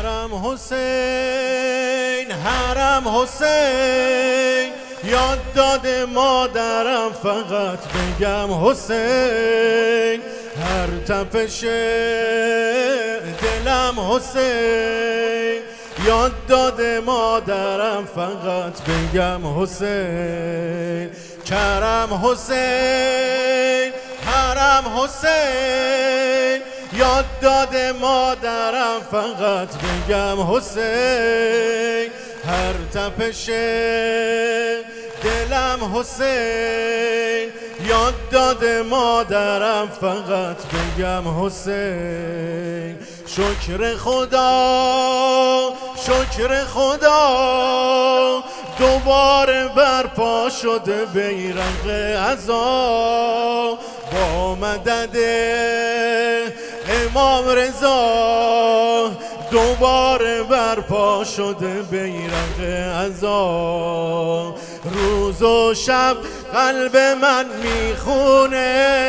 حرم حسین، حرم حسین، یاد داده مادرم فقط بگم حسین. هر تپش دلم حسین، یاد داده مادرم فقط بگم حسین. کرم حسین، حرم حسین، یاد داده مادرم فقط بگم حسین. هر تپش دلم حسین، یاد داده مادرم فقط بگم حسین. شکر خدا، شکر خدا، دوباره برپا شده بیرق عزا. با مدد امام رضا دوباره برپا شده بیرق عزا. روز و شب قلب من میخونه،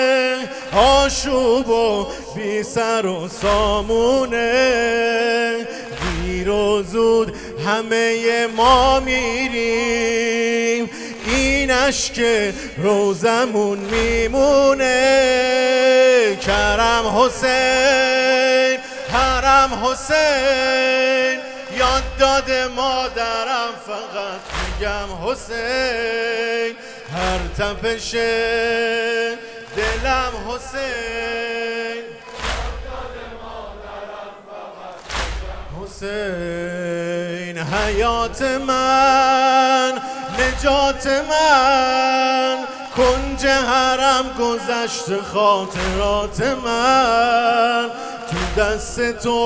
آشوب و بی سر و سامونه. دیر و زود همه ما میریم، این اشک روزمون میمونه. کرم حسین، حرم حسین، یاد داده مادرم فقط میگم حسین. هر تپش دلم حسین، یاد داده مادرم فقط میگم حسین. حیات من، نجات من، کنج حرم گذشت خاطرات من. تو دست تو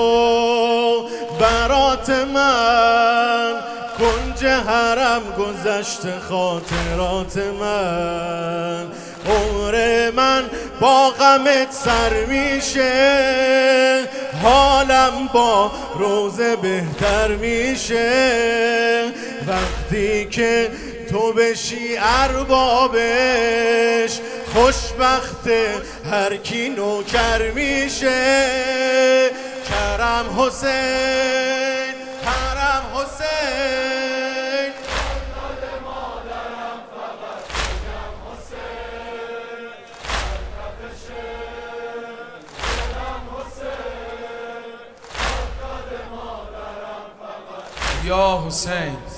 برات من، کنج حرم گذشت خاطرات من. عمر من با غمت سر میشه، حالم با روزه بهتر میشه. وقتی که تو بشی اربابش، خوشبخت هر کی نوکر میشه. کرم حسین، حرم حسین، یاد داده مادرم فقط بگم حسین. هر تپش دلم حسین، یاد داده مادرم فقط یا حسین.